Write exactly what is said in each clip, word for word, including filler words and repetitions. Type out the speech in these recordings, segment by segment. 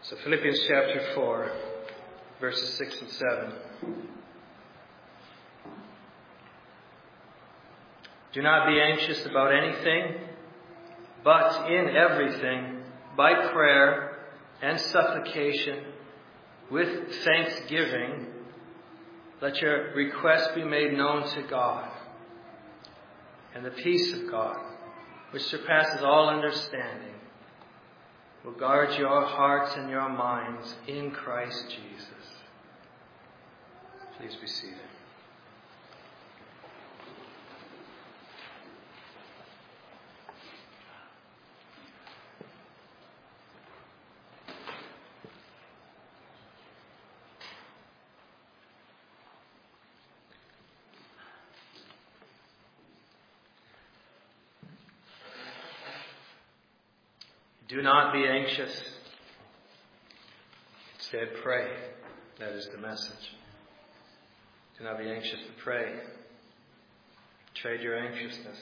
So Philippians chapter four, verses six and seven. Do not be anxious about anything, but in everything, by prayer and supplication, with thanksgiving, let your requests be made known to God. And the peace of God, which surpasses all understanding, will guard your hearts and your minds in Christ Jesus. Please be seated. Do not be anxious. Instead, pray. That is the message. Do not be anxious to pray. Trade your anxiousness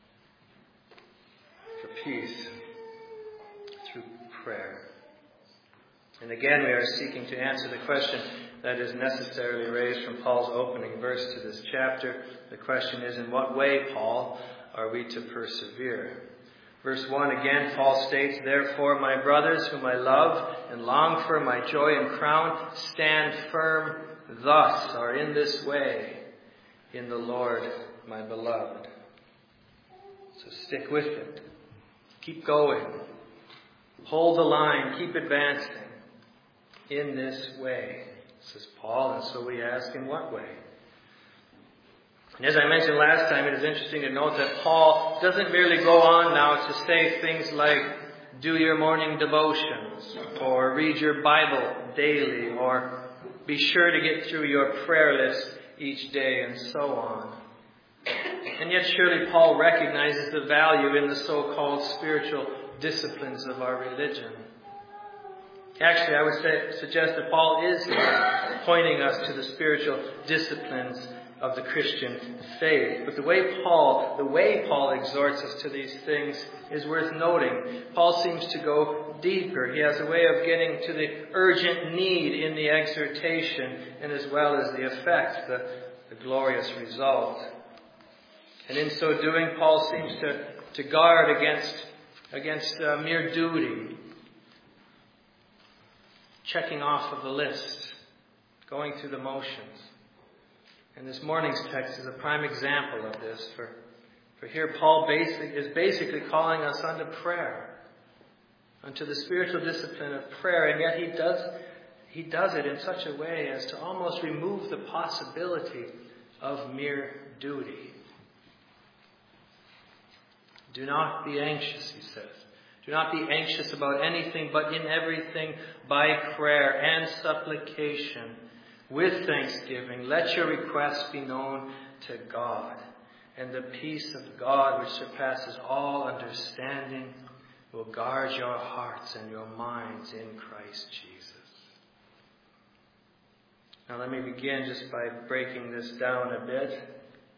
for peace through prayer. And again, we are seeking to answer the question that is necessarily raised from Paul's opening verse to this chapter. The question is, in what way, Paul, are we to persevere? Verse one again, Paul states, Therefore, my brothers, whom I love and long for, my joy and crown, stand firm thus, or in this way, in the Lord, my beloved. So stick with it. Keep going. Hold the line. Keep advancing in this way, says Paul. And so we ask, in what way? And as I mentioned last time, it is interesting to note that Paul doesn't merely go on now to say things like, do your morning devotions, or read your Bible daily, or be sure to get through your prayer list each day, and so on. And yet surely Paul recognizes the value in the so-called spiritual disciplines of our religion. Actually, I would say, suggest that Paul is here pointing us to the spiritual disciplines of the Christian faith. But the way Paul, the way Paul exhorts us to these things is worth noting. Paul seems to go deeper. He has a way of getting to the urgent need in the exhortation, and as well as the effect, the, the glorious result. And in so doing, Paul seems to, to guard against, against uh, mere duty, checking off of the list, going through the motions. And this morning's text is a prime example of this. For, for here Paul basic, is basically calling us unto prayer, unto the spiritual discipline of prayer. And yet he does, he does it in such a way as to almost remove the possibility of mere duty. Do not be anxious, he says. Do not be anxious about anything, but in everything by prayer and supplication, with thanksgiving, let your requests be known to God. And the peace of God, which surpasses all understanding, will guard your hearts and your minds in Christ Jesus. Now let me begin just by breaking this down a bit.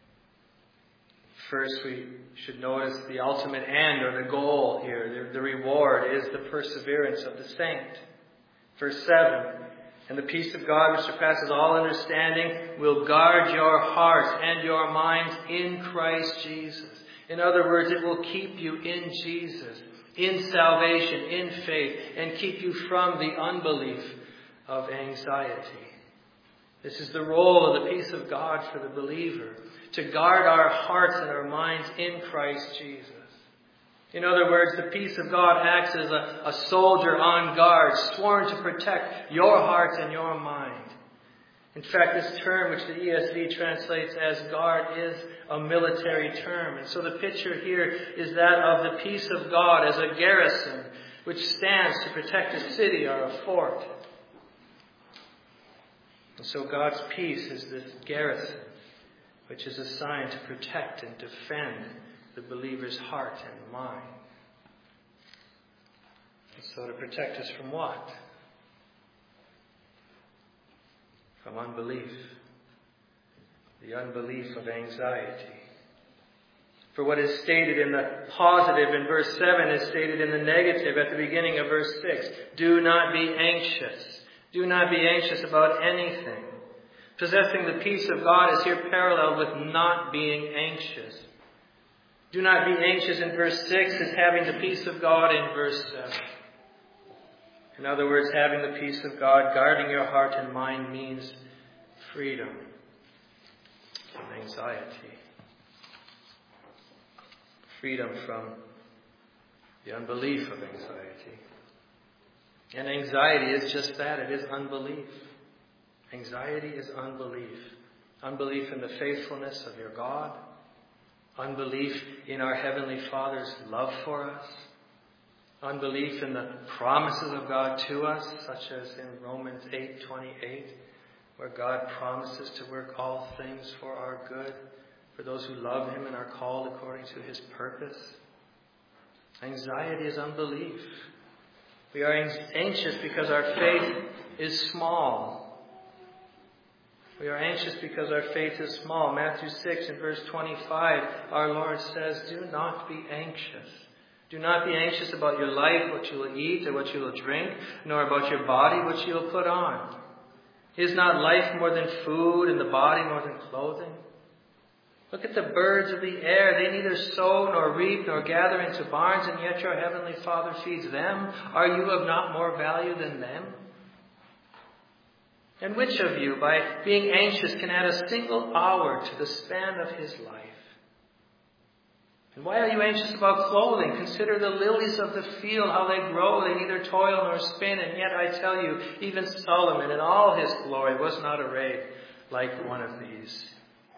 First, we should notice the ultimate end, or the goal here, the, the reward, is the perseverance of the saint. Verse seven, And the peace of God, which surpasses all understanding, will guard your hearts and your minds in Christ Jesus. In other words, it will keep you in Jesus, in salvation, in faith, and keep you from the unbelief of anxiety. This is the role of the peace of God for the believer, to guard our hearts and our minds in Christ Jesus. In other words, the peace of God acts as a, a soldier on guard, sworn to protect your heart and your mind. In fact, this term, which the E S V translates as guard, is a military term. And so the picture here is that of the peace of God as a garrison, which stands to protect a city or a fort. And so God's peace is this garrison, which is assigned to protect and defend the believer's heart and mind. And so to protect us from what? From unbelief. The unbelief of anxiety. For what is stated in the positive in verse seven is stated in the negative at the beginning of verse six. Do not be anxious. Do not be anxious about anything. Possessing the peace of God is here paralleled with not being anxious. Do not be anxious in verse six is having the peace of God in verse seven. In other words, having the peace of God, guarding your heart and mind means freedom from anxiety. Freedom from the unbelief of anxiety. And anxiety is just that. It is unbelief. Anxiety is unbelief. Unbelief in the faithfulness of your God. Unbelief in our Heavenly Father's love for us. Unbelief in the promises of God to us, such as in Romans eight twenty-eight, where God promises to work all things for our good, for those who love Him and are called according to His purpose. Anxiety is unbelief. We are anxious because our faith is small. We are anxious because our faith is small. Matthew six and verse twenty-five, our Lord says, do not be anxious. Do not be anxious about your life, what you will eat or what you will drink, nor about your body, what you will put on. Is not life more than food and the body more than clothing? Look at the birds of the air. They neither sow nor reap nor gather into barns, and yet your heavenly Father feeds them. Are you of not more value than them? And which of you, by being anxious, can add a single hour to the span of his life? And why are you anxious about clothing? Consider the lilies of the field, how they grow. They neither toil nor spin. And yet I tell you, even Solomon in all his glory was not arrayed like one of these.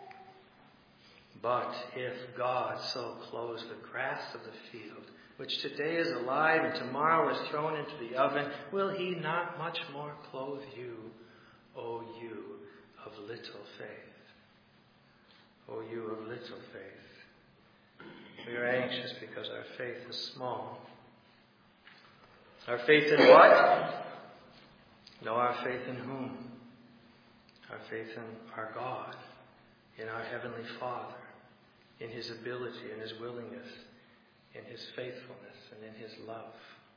But if God so clothes the grass of the field, which today is alive and tomorrow is thrown into the oven, will He not much more clothe you, O you of little faith? O you of little faith. We are anxious because our faith is small. Our faith in what? No, our faith in whom? Our faith in our God, in our Heavenly Father, in His ability, in His willingness, in His faithfulness, and in His love.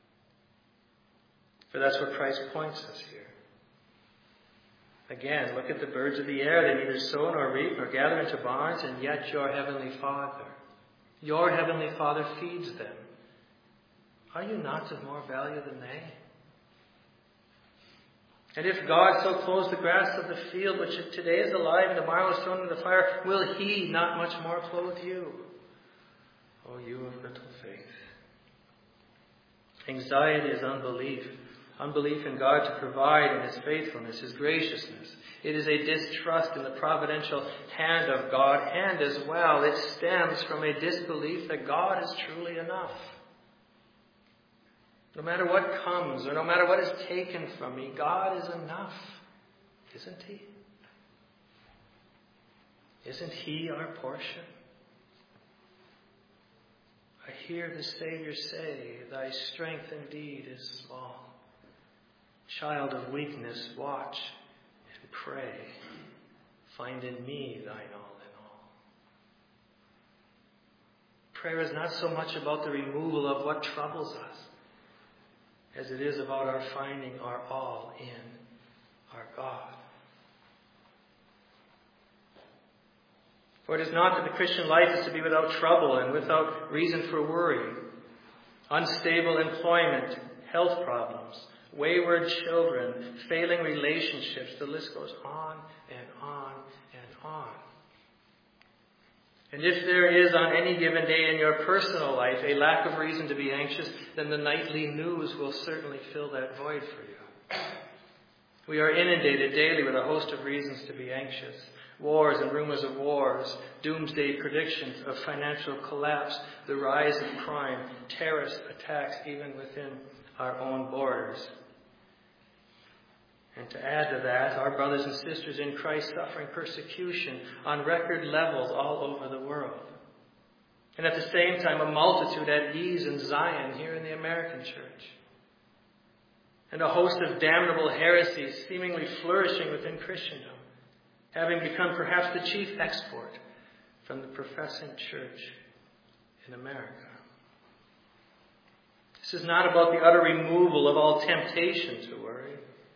For that's what Christ points us here. Again, look at the birds of the air. They neither sow nor reap nor gather into barns, and yet your Heavenly Father, your Heavenly Father feeds them. Are you not of more value than they? And if God so clothes the grass of the field, which today is alive and tomorrow is thrown into the fire, will He not much more clothe you, O you of little faith? Anxiety is unbelief. Unbelief in God to provide in His faithfulness, His graciousness. It is a distrust in the providential hand of God, and as well it stems from a disbelief that God is truly enough. No matter what comes, or no matter what is taken from me, God is enough, isn't He? Isn't He our portion? I hear the Savior say, thy strength indeed is small. Child of weakness, watch and pray. Find in me thine all in all. Prayer is not so much about the removal of what troubles us as it is about our finding our all in our God. For it is not that the Christian life is to be without trouble and without reason for worry. Unstable employment, health problems, wayward children, failing relationships, the list goes on and on and on. And if there is on any given day in your personal life a lack of reason to be anxious, then the nightly news will certainly fill that void for you. We are inundated daily with a host of reasons to be anxious. Wars and rumors of wars, doomsday predictions of financial collapse, the rise of crime, terrorist attacks even within our own borders. And to add to that, our brothers and sisters in Christ suffering persecution on record levels all over the world. And at the same time, a multitude at ease in Zion here in the American church. And a host of damnable heresies seemingly flourishing within Christendom, having become perhaps the chief export from the professing church in America. This is not about the utter removal of all temptation to worry.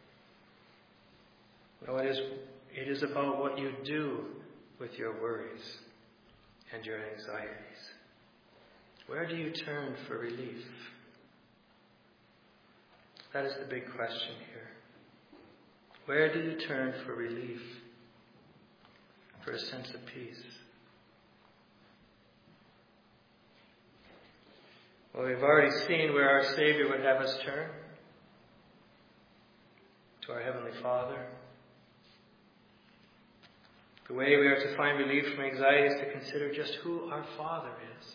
No, it is, it is about what you do with your worries and your anxieties. Where do you turn for relief? That is the big question here. Where do you turn for relief, for a sense of peace? Well, we've already seen where our Savior would have us turn. To our Heavenly Father. The way we are to find relief from anxiety is to consider just who our Father is.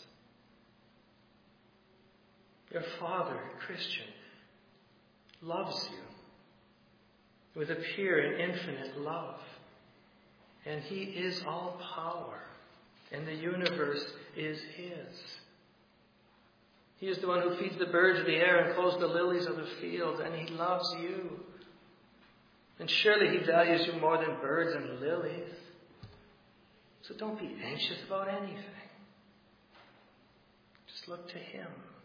Your Father, Christian, loves you with a pure and infinite love. And He is all power. And the universe is His. He is the one who feeds the birds of the air and clothes the lilies of the field. And He loves you. And surely He values you more than birds and lilies. So don't be anxious about anything. Just look to Him.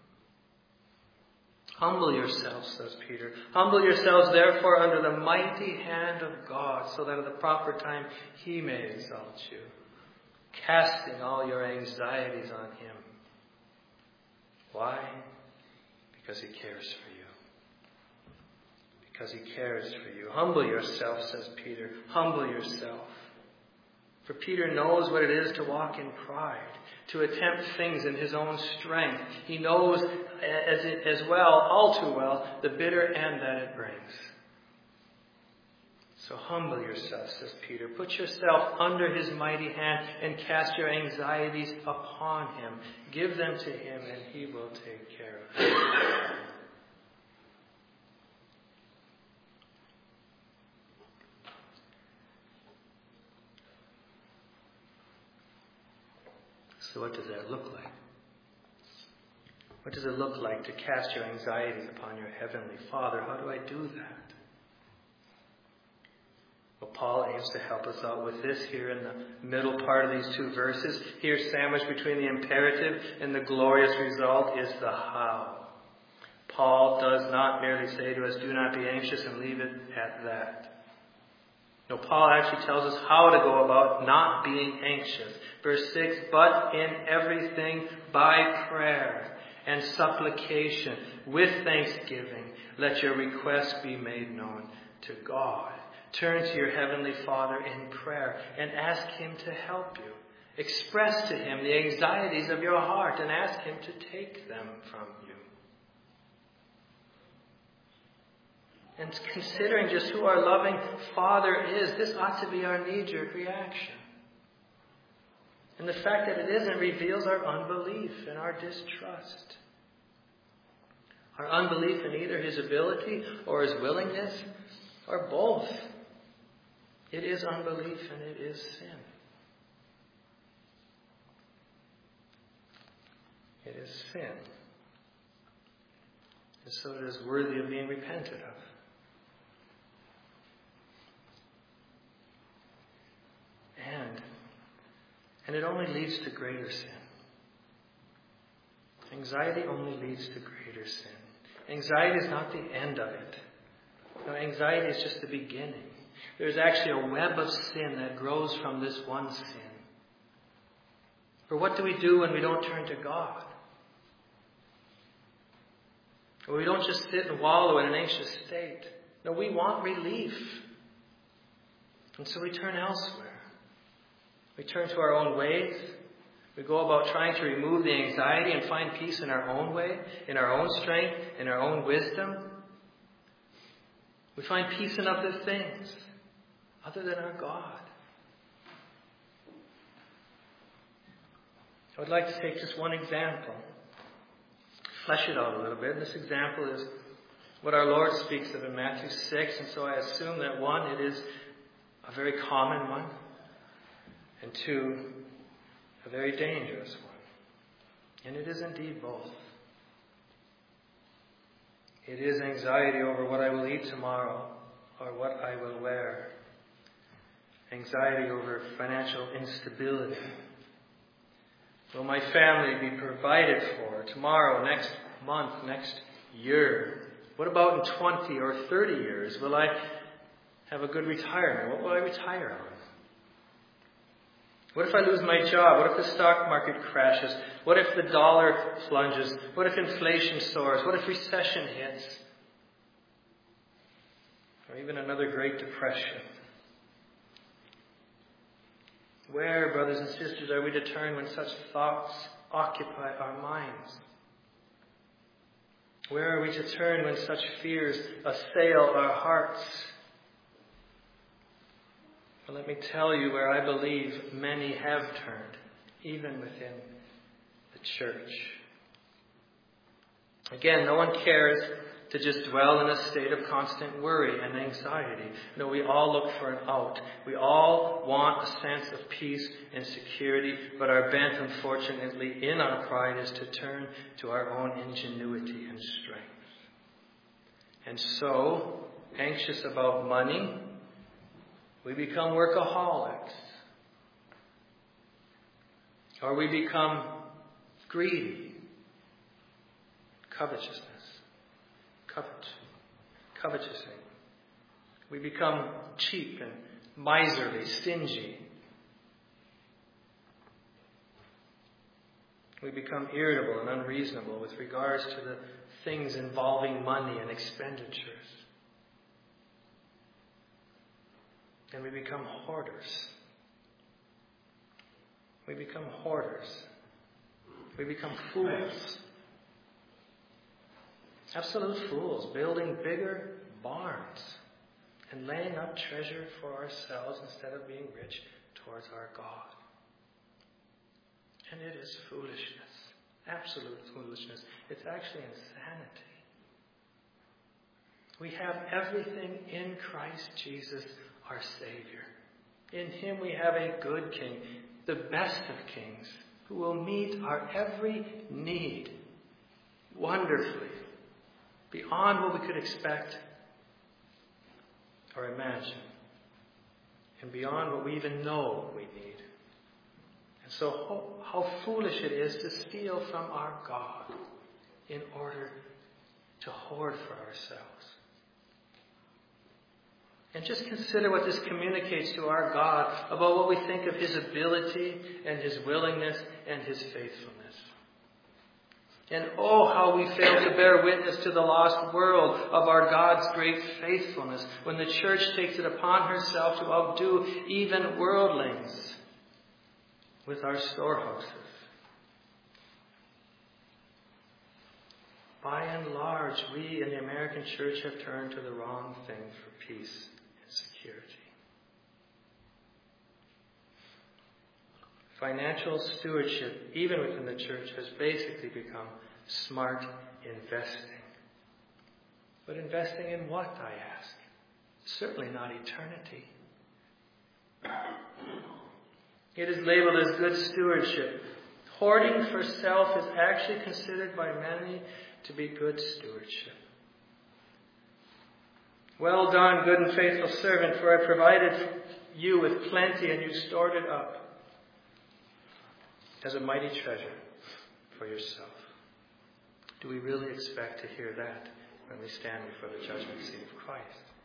Humble yourselves, says Peter. Humble yourselves, therefore, under the mighty hand of God, so that at the proper time He may exalt you, casting all your anxieties on Him. Why? Because He cares for you. Because He cares for you. Humble yourself, says Peter. Humble yourself. For Peter knows what it is to walk in pride, to attempt things in his own strength. He knows as, it, as well, all too well, the bitter end that it brings. So humble yourself, says Peter. Put yourself under His mighty hand and cast your anxieties upon Him. Give them to Him and He will take care of them. So what does that look like? What does it look like to cast your anxieties upon your Heavenly Father? How do I do that? Well, Paul aims to help us out with this here in the middle part of these two verses. Here, sandwiched between the imperative and the glorious result, is the how. Paul does not merely say to us, do not be anxious, and leave it at that. No, Paul actually tells us how to go about not being anxious. Verse six, but in everything by prayer and supplication with thanksgiving, let your requests be made known to God. Turn to your Heavenly Father in prayer and ask Him to help you. Express to Him the anxieties of your heart and ask Him to take them from you. And considering just who our loving Father is, this ought to be our knee-jerk reaction. And the fact that it isn't reveals our unbelief and our distrust. Our unbelief in either His ability or His willingness, or both. It is unbelief and it is sin. It is sin. And so it is worthy of being repented of. And, and it only leads to greater sin. Anxiety only leads to greater sin. Anxiety is not the end of it. No, anxiety is just the beginning. There's actually a web of sin that grows from this one sin. For what do we do when we don't turn to God? Or we don't just sit and wallow in an anxious state. No, we want relief. And so we turn elsewhere. We turn to our own ways. We go about trying to remove the anxiety and find peace in our own way, in our own strength, in our own wisdom. We find peace in other things, other than our God. I would like to take just one example, flesh it out a little bit. And this example is what our Lord speaks of in Matthew six, and so I assume that one, it is a very common one, and two, a very dangerous one. And it is indeed both. It is anxiety over what I will eat tomorrow or what I will wear. Anxiety over financial instability. Will my family be provided for tomorrow, next month, next year? What about in twenty or thirty years? Will I have a good retirement? What will I retire on? What if I lose my job? What if the stock market crashes? What if the dollar plunges? What if inflation soars? What if recession hits? Or even another Great Depression? Where, brothers and sisters, are we to turn when such thoughts occupy our minds? Where are we to turn when such fears assail our hearts? Well, let me tell you where I believe many have turned, even within the church. Again, no one cares to just dwell in a state of constant worry and anxiety. No, we all look for an out. We all want a sense of peace and security, but our bent, unfortunately, in our pride is to turn to our own ingenuity and strength. And so, anxious about money, we become workaholics. Or we become greedy. Covetousness. Covet. Covetousing. We become cheap and miserly, stingy. We become irritable and unreasonable with regards to the things involving money and expenditures. And we become hoarders. We become hoarders. We become fools. Absolute fools, building bigger barns and laying up treasure for ourselves instead of being rich towards our God. And it is foolishness. Absolute foolishness. It's actually insanity. We have everything in Christ Jesus, our Savior. In Him we have a good King, the best of kings, who will meet our every need wonderfully, beyond what we could expect or imagine, and beyond what we even know we need. And so how foolish it is to steal from our God in order to hoard for ourselves. And just consider what this communicates to our God about what we think of His ability and His willingness and His faithfulness. And oh, how we fail to bear witness to the lost world of our God's great faithfulness when the church takes it upon herself to outdo even worldlings with our storehouses. By and large, we in the American church have turned to the wrong thing for peace and security. Financial stewardship, even within the church, has basically become smart investing. But investing in what, I ask? Certainly not eternity. It is labeled as good stewardship. Hoarding for self is actually considered by many to be good stewardship. Well done, good and faithful servant, for I provided you with plenty and you stored it up as a mighty treasure for yourself. Do we really expect to hear that when we stand before the judgment seat of Christ?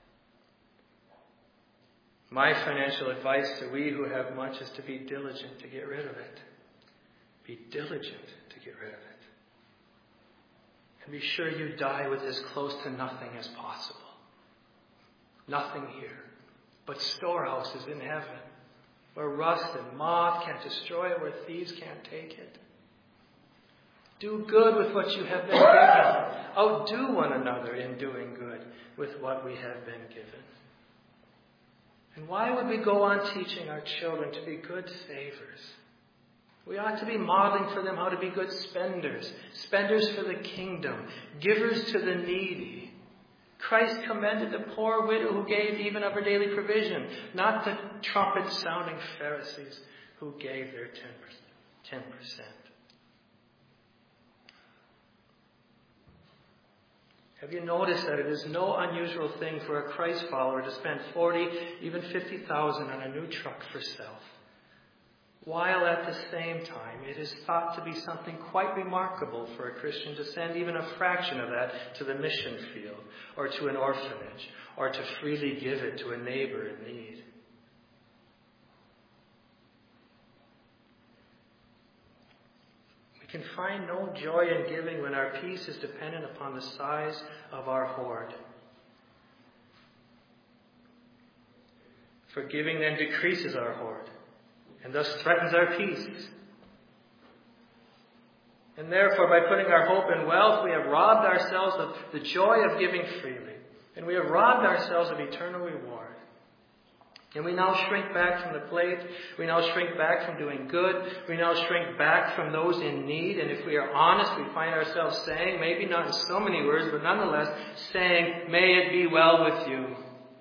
My financial advice to we who have much is to be diligent to get rid of it. Be diligent to get rid of it. And be sure you die with as close to nothing as possible. Nothing here, but storehouses in heaven, where rust and moth can't destroy it, where thieves can't take it. Do good with what you have been given. Outdo one another in doing good with what we have been given. And why would we go on teaching our children to be good savers? We ought to be modeling for them how to be good spenders, spenders for the kingdom, givers to the needy. Christ commended the poor widow who gave even of her daily provision, not the trumpet-sounding Pharisees who gave their ten percent. Have you noticed that it is no unusual thing for a Christ follower to spend forty, even fifty thousand on a new truck for self? while at the same time it is thought to be something quite remarkable for a Christian to send even a fraction of that to the mission field, or to an orphanage, or to freely give it to a neighbor in need. We can find no joy in giving when our peace is dependent upon the size of our hoard. For giving then decreases our hoard, and thus threatens our peace. And therefore, by putting our hope in wealth, we have robbed ourselves of the joy of giving freely. And we have robbed ourselves of eternal reward. And we now shrink back from the plate. We now shrink back from doing good. We now shrink back from those in need. And if we are honest, we find ourselves saying, maybe not in so many words, but nonetheless saying, may it be well with you.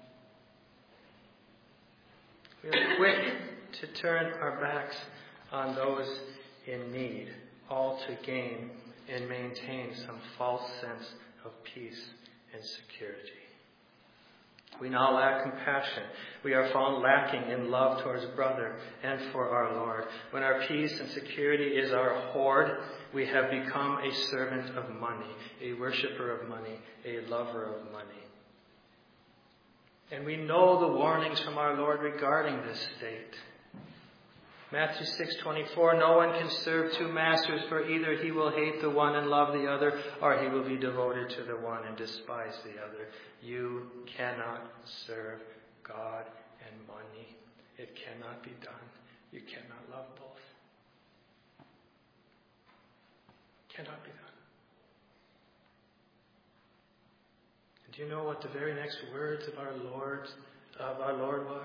We are quick to turn our backs on those in need, all to gain and maintain some false sense of peace and security. We now lack compassion. We are found lacking in love towards brother and for our Lord. When our peace and security is our hoard, we have become a servant of money, a worshiper of money, a lover of money. And we know the warnings from our Lord regarding this state. Matthew six twenty-four, no one can serve two masters, for either he will hate the one and love the other, or he will be devoted to the one and despise the other. You cannot serve God and money. It cannot be done. You cannot love both. Cannot be done. And do you know what the very next words of our Lord, of our Lord were?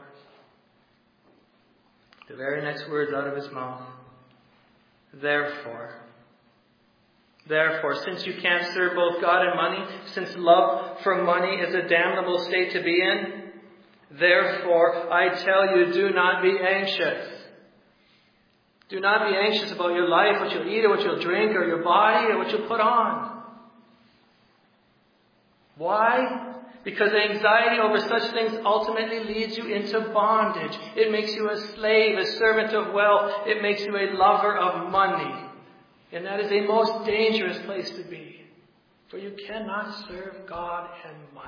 The very next words out of his mouth. Therefore. Therefore, since you can't serve both God and money, since love for money is a damnable state to be in, therefore, I tell you, do not be anxious. Do not be anxious about your life, what you'll eat or what you'll drink, or your body or what you'll put on. Why? Because anxiety over such things ultimately leads you into bondage. It makes you a slave, a servant of wealth. It makes you a lover of money. And that is a most dangerous place to be. For you cannot serve God and money.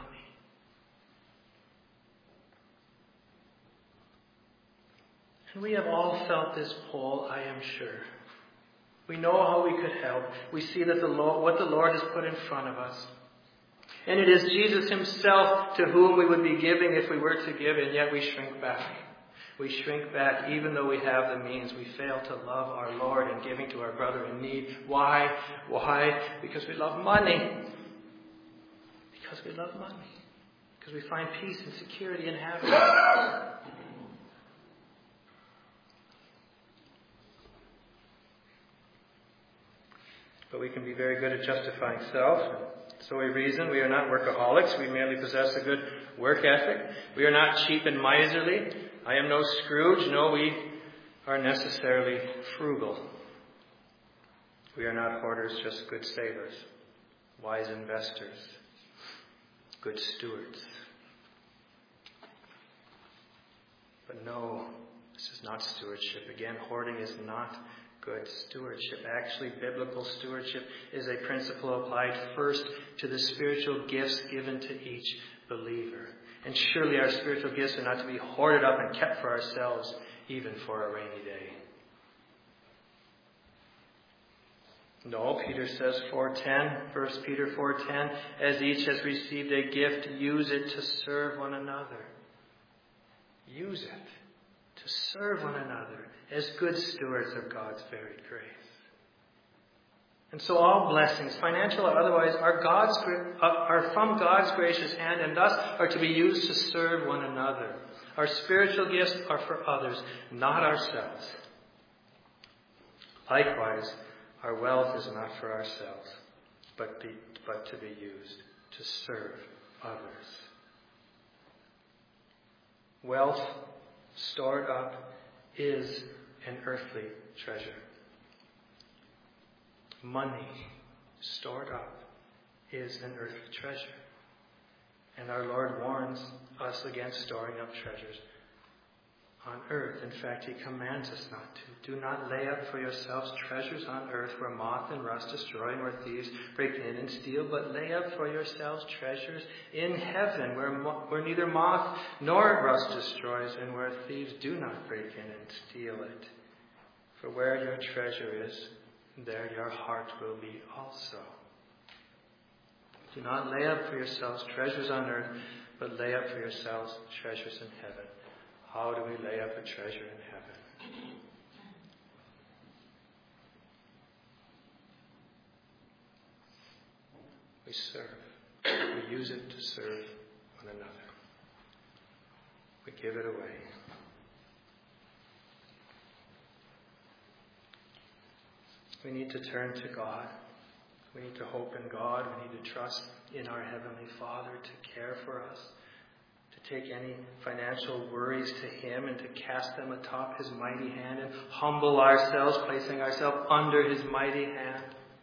And we have all felt this pull, I am sure. We know how we could help. We see that the Lord, what the Lord has put in front of us. And it is Jesus himself to whom we would be giving if we were to give, and yet we shrink back. We shrink back even though we have the means. We fail to love our Lord in giving to our brother in need. Why? Why? Because we love money. Because we love money. Because we find peace and security in having it. But we can be very good at justifying self. So we reason we are not workaholics. We merely possess a good work ethic. We are not cheap and miserly. I am no Scrooge. No, we are necessarily frugal. We are not hoarders, just good savers, wise investors, good stewards. But no, this is not stewardship. Again, hoarding is not good stewardship. Actually, biblical stewardship is a principle applied first to the spiritual gifts given to each believer. And surely our spiritual gifts are not to be hoarded up and kept for ourselves, even for a rainy day. No, Peter says four ten, First Peter four ten, as each has received a gift, use it to serve one another. Use it to serve one another as good stewards of God's varied grace. And so all blessings, financial or otherwise, are God's are from God's gracious hand, and thus are to be used to serve one another. Our spiritual gifts are for others, not ourselves. Likewise, our wealth is not for ourselves, but be, but to be used to serve others. Wealth stored up is an earthly treasure. Money stored up is an earthly treasure. And our Lord warns us against storing up treasures on earth. In fact, he commands us not to. Do not lay up for yourselves treasures on earth where moth and rust destroy and where thieves break in and steal, but lay up for yourselves treasures in heaven where, mo- where neither moth nor rust destroys and where thieves do not break in and steal it. For where your treasure is, there your heart will be also. Do not lay up for yourselves treasures on earth, but lay up for yourselves treasures in heaven. How do we lay up a treasure in heaven? We serve. We use it to serve one another. We give it away. We need to turn to God. We need to hope in God. We need to trust in our Heavenly Father to care for us, to take any financial worries to Him and to cast them atop His mighty hand and humble ourselves, placing ourselves under His mighty hand.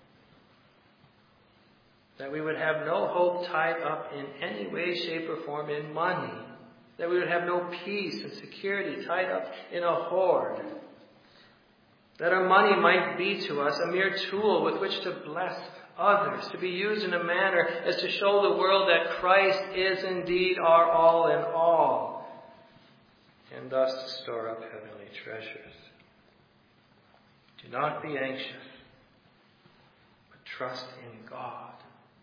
That we would have no hope tied up in any way, shape, or form in money. That we would have no peace and security tied up in a hoard. That our money might be to us a mere tool with which to bless others, to be used in a manner as to show the world that Christ is indeed our all in all, and thus to store up heavenly treasures. Do not be anxious, but trust in God.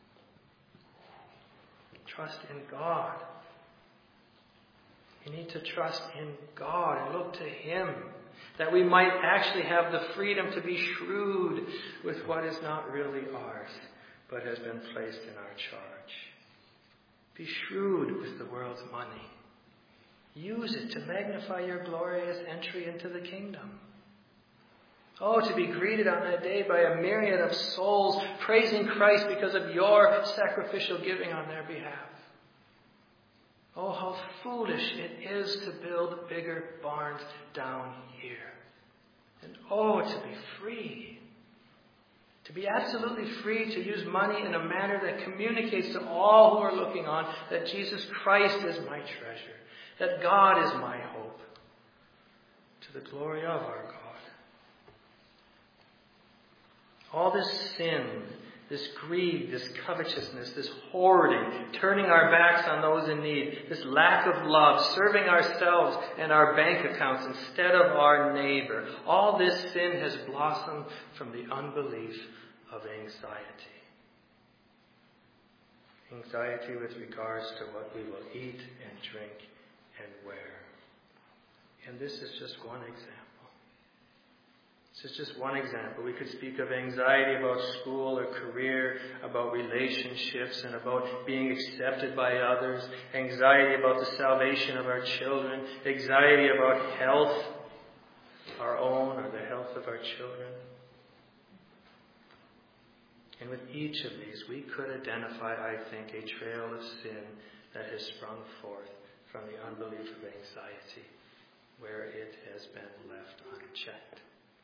Trust in God. You need to trust in God and look to Him, that we might actually have the freedom to be shrewd with what is not really ours, but has been placed in our charge. Be shrewd with the world's money. Use it to magnify your glorious entry into the kingdom. Oh, to be greeted on that day by a myriad of souls praising Christ because of your sacrificial giving on their behalf. Oh, how foolish it is to build bigger barns down here. And oh, to be free. To be absolutely free to use money in a manner that communicates to all who are looking on that Jesus Christ is my treasure, that God is my hope, to the glory of our God. All this sin, this greed, this covetousness, this hoarding, turning our backs on those in need, this lack of love, serving ourselves and our bank accounts instead of our neighbor, all this sin has blossomed from the unbelief of anxiety. Anxiety with regards to what we will eat and drink and wear. And this is just one example. This is just one example. We could speak of anxiety about school or career, about relationships, and about being accepted by others. Anxiety about the salvation of our children. Anxiety about health, our own or the health of our children. And with each of these, we could identify, I think, a trail of sin that has sprung forth from the unbelief of anxiety, where it has been left unchecked.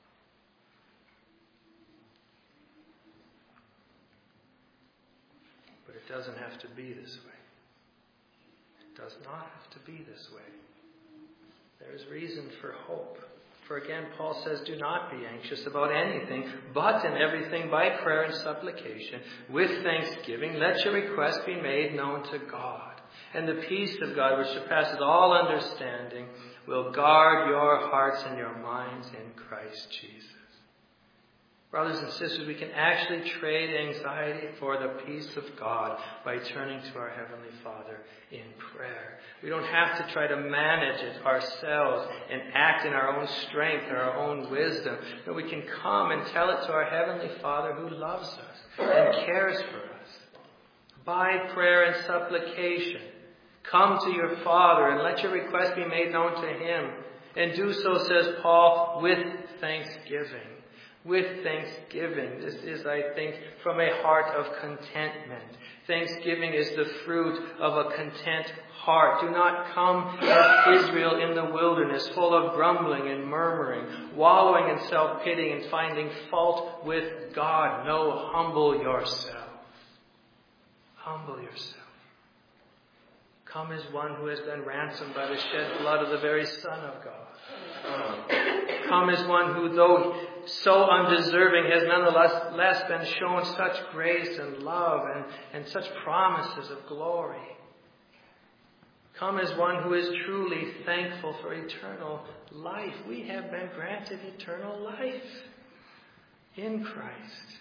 But it doesn't have to be this way. It does not have to be this way. There is reason for hope. For again, Paul says, do not be anxious about anything, but in everything by prayer and supplication, with thanksgiving, let your requests be made known to God. And the peace of God, which surpasses all understanding, will guard your hearts and your minds in Christ Jesus. Brothers and sisters, we can actually trade anxiety for the peace of God by turning to our Heavenly Father in prayer. We don't have to try to manage it ourselves and act in our own strength or our own wisdom. But we can come and tell it to our Heavenly Father who loves us and cares for us. By prayer and supplication, come to your Father and let your request be made known to Him. And do so, says Paul, with thanksgiving. With thanksgiving. This is, I think, from a heart of contentment. Thanksgiving is the fruit of a content heart. Do not come as Israel in the wilderness, full of grumbling and murmuring, wallowing in self-pity and finding fault with God. No, humble yourself. Humble yourself. Come as one who has been ransomed by the shed blood of the very Son of God. Come as one who, though so undeserving, has nonetheless less been shown such grace and love and, and such promises of glory. Come as one who is truly thankful for eternal life. We have been granted eternal life in Christ.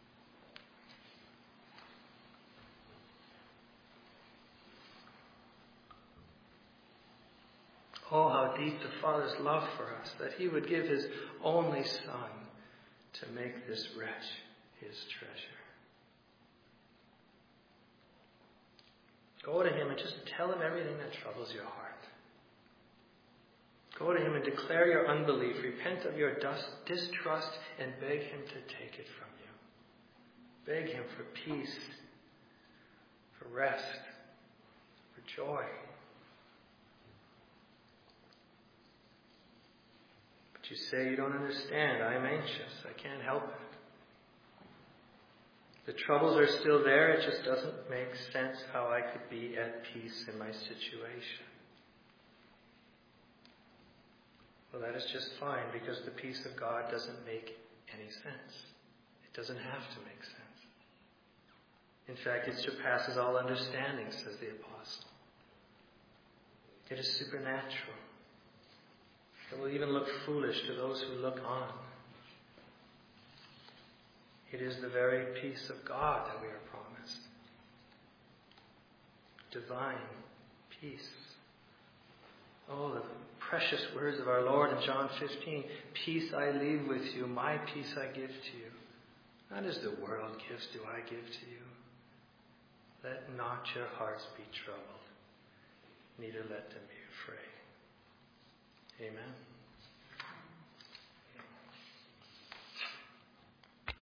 Oh, how deep the Father's love for us, that He would give His only Son to make this wretch His treasure. Go to Him and just tell Him everything that troubles your heart. Go to Him and declare your unbelief. Repent of your distrust and beg Him to take it from you. Beg Him for peace, for rest, for joy. You say you don't understand. I'm anxious. I can't help it. The troubles are still there. It just doesn't make sense how I could be at peace in my situation. Well, that is just fine, because the peace of God doesn't make any sense. It doesn't have to make sense. In fact, it surpasses all understanding, says the apostle. It is supernatural. It will even look foolish to those who look on. It is the very peace of God that we are promised. Divine peace. Oh, the precious words of our Lord in John fifteen. Peace I leave with you, my peace I give to you. Not as the world gives do I give to you. Let not your hearts be troubled, neither let them be afraid. Amen.